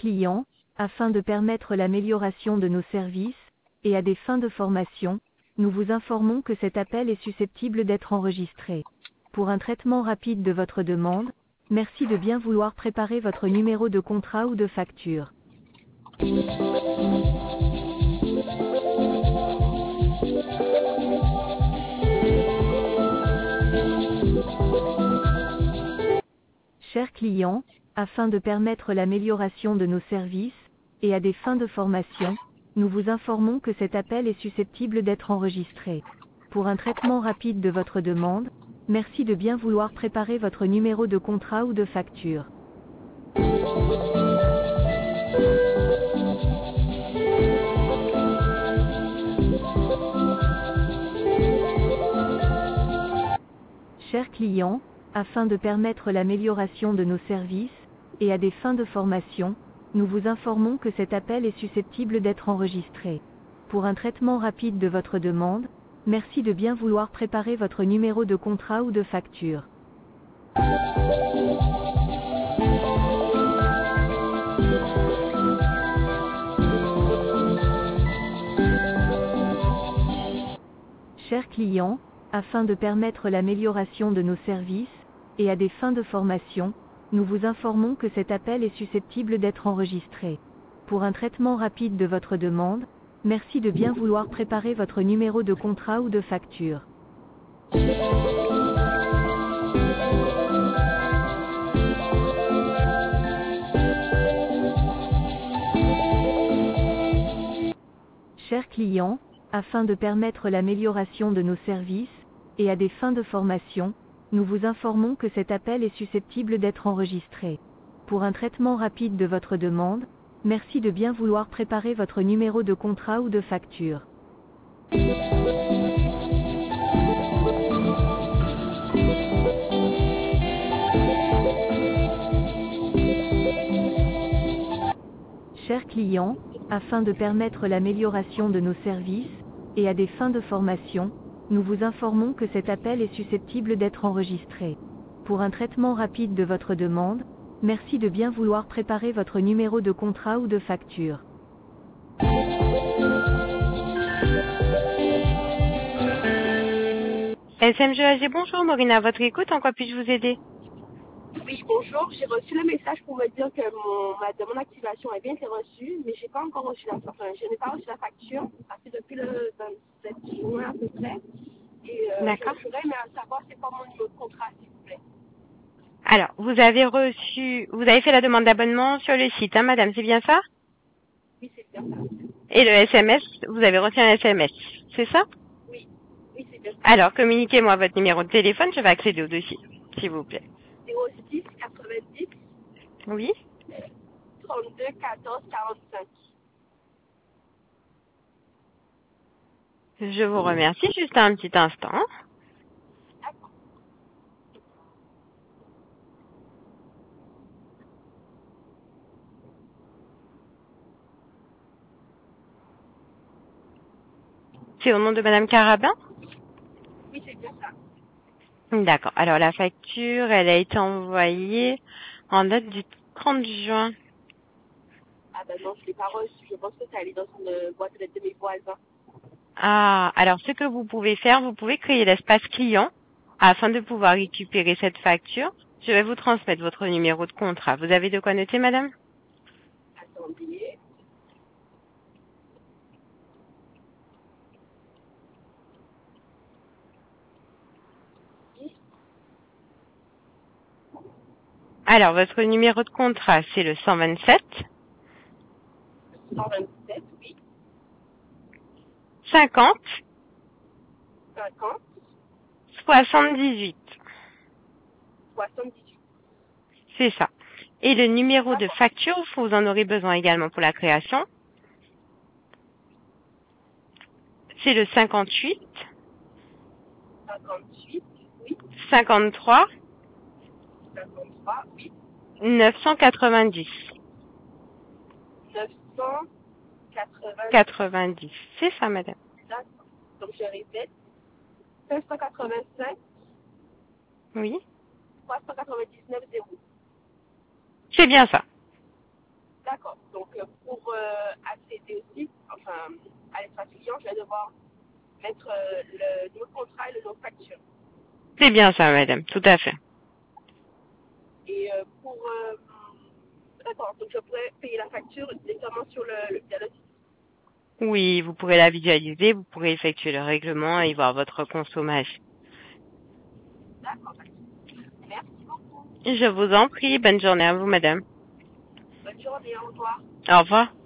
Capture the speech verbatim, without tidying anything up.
client, afin de permettre l'amélioration de nos services, et à des fins de formation, nous vous informons que cet appel est susceptible d'être enregistré. Pour un traitement rapide de votre demande, merci de bien vouloir préparer votre numéro de contrat ou de facture. Chers clients, afin de permettre l'amélioration de nos services, et à des fins de formation, nous vous informons que cet appel est susceptible d'être enregistré. Pour un traitement rapide de votre demande, merci de bien vouloir préparer votre numéro de contrat ou de facture. Chers clients, afin de permettre l'amélioration de nos services, et à des fins de formation, nous vous informons que cet appel est susceptible d'être enregistré. Pour un traitement rapide de votre demande, merci de bien vouloir préparer votre numéro de contrat ou de facture. Chers clients, afin de permettre l'amélioration de nos services, et à des fins de formation, nous vous informons que cet appel est susceptible d'être enregistré. Pour un traitement rapide de votre demande, merci de bien vouloir préparer votre numéro de contrat ou de facture. Chers clients, afin de permettre l'amélioration de nos services, et à des fins de formation, nous vous informons que cet appel est susceptible d'être enregistré. Pour un traitement rapide de votre demande, merci de bien vouloir préparer votre numéro de contrat ou de facture. Chers clients, afin de permettre l'amélioration de nos services, et à des fins de formation, nous vous informons que cet appel est susceptible d'être enregistré. Pour un traitement rapide de votre demande, merci de bien vouloir préparer votre numéro de contrat ou de facture. S M G A G, bonjour, Morina, à votre écoute, en quoi puis-je vous aider? Oui, bonjour. J'ai reçu le message pour me dire que mon, ma demande d'activation a bien été reçue, mais j'ai pas encore reçu la enfin, je n'ai pas reçu la facture. Ça fait depuis le vingt-sept juin à peu près. Et euh, D'accord. je voudrais savoir c'est quoi mon numéro de contrat, s'il vous plaît. Alors, vous avez reçu, vous avez fait la demande d'abonnement sur le site, hein, madame, c'est bien ça? Oui, c'est bien ça. Et le S M S, vous avez reçu un S M S, c'est ça? Oui, oui, c'est bien ça. Alors, communiquez-moi votre numéro de téléphone, je vais accéder au dossier, s'il vous plaît. zéro six quatre-vingt-dix Oui? trente-deux quatorze quarante-cinq. Je vous remercie, juste un petit instant. D'accord. C'est au nom de madame Carabin? Oui, c'est bien ça. D'accord. Alors, la facture, elle a été envoyée en date du trente juin. Ah ben non, je ne l'ai pas reçu. Je pense que c'est allé dans une boîte aux lettres de mes voisins. Ah, alors ce que vous pouvez faire, vous pouvez créer l'espace client afin de pouvoir récupérer cette facture. Je vais vous transmettre votre numéro de contrat. Vous avez de quoi noter, madame? Attendez. Alors, votre numéro de contrat, c'est le cent vingt-sept, cent vingt-sept, oui. cinquante, cinquante, soixante-dix-huit. soixante-dix-huit. C'est ça. Et le numéro de D'accord. facture, vous en aurez besoin également pour la création. C'est le cinquante-huit, cinquante-huit, oui. cinquante-trois, cinquante-trois, oui. neuf cent quatre-vingt-dix. neuf cent quatre-vingt-dix. quatre-vingt-dix. C'est ça, madame. D'accord. Donc je répète. cinq cent quatre-vingt-cinq, Oui. trois cent quatre-vingt-dix-neuf, zéro. C'est bien ça. D'accord. D'accord. Donc, euh, pour euh, accéder aussi, enfin, à l'espace client, je vais devoir mettre euh, le numéro de contrat et le nom de facture. C'est bien ça, madame, tout à fait. Et euh, pour... euh, d'accord, donc je pourrais payer la facture directement sur le, le, via le site. Oui, vous pourrez la visualiser, vous pourrez effectuer le règlement et voir votre consommation. D'accord. Merci beaucoup. Je vous en prie, bonne journée à vous, madame. Bonne journée, au revoir. Au revoir.